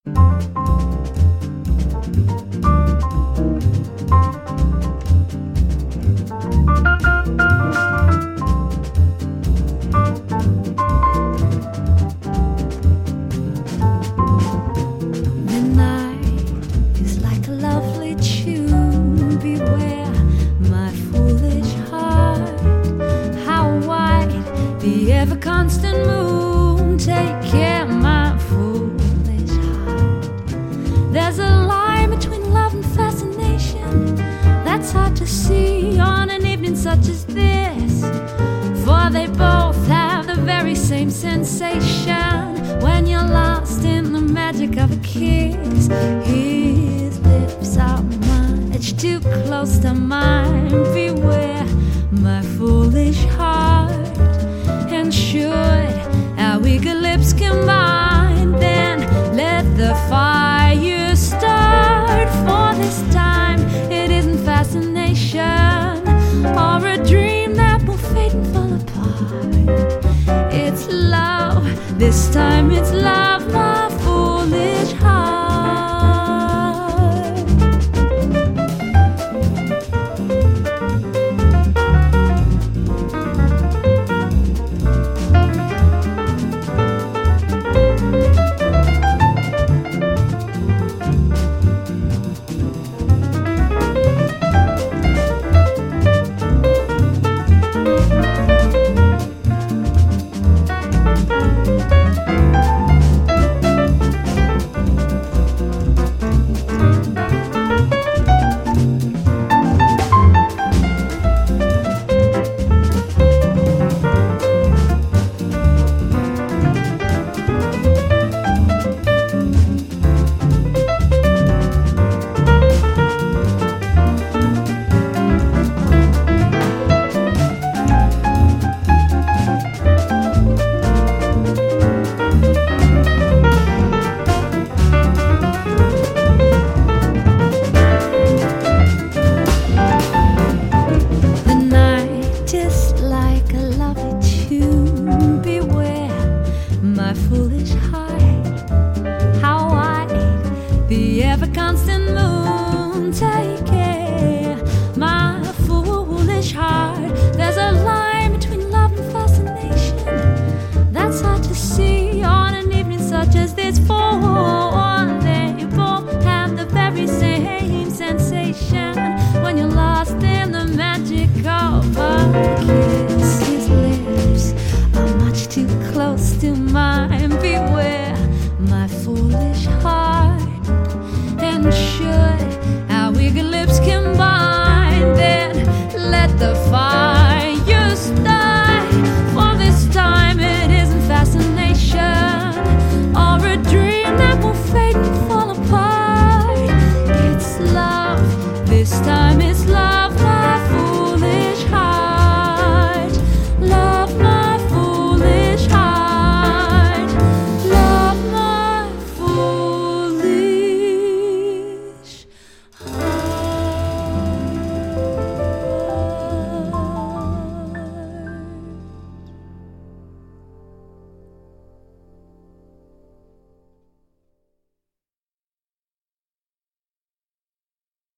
Ever-constant moon, take care, my foolish heart. There's a line between love and fascination that's hard to see on an evening such as this, for they both have the very same sensation when you're lost in the magic of a kiss. His lips are much too close to mine. Beware, my foolish heart. And should our eager lips combine, then let the fire start. For this time it isn't fascination or a dream that will fade and fall apart. It's love, this time it's love, my foolish heart. Foolish heart, how wide the ever-constant moon. Take care, my foolish heart. There's a line between love and fascination that's hard to see on an evening such as this, for they both have the very same sensation when you're lost in the magic of a kiss.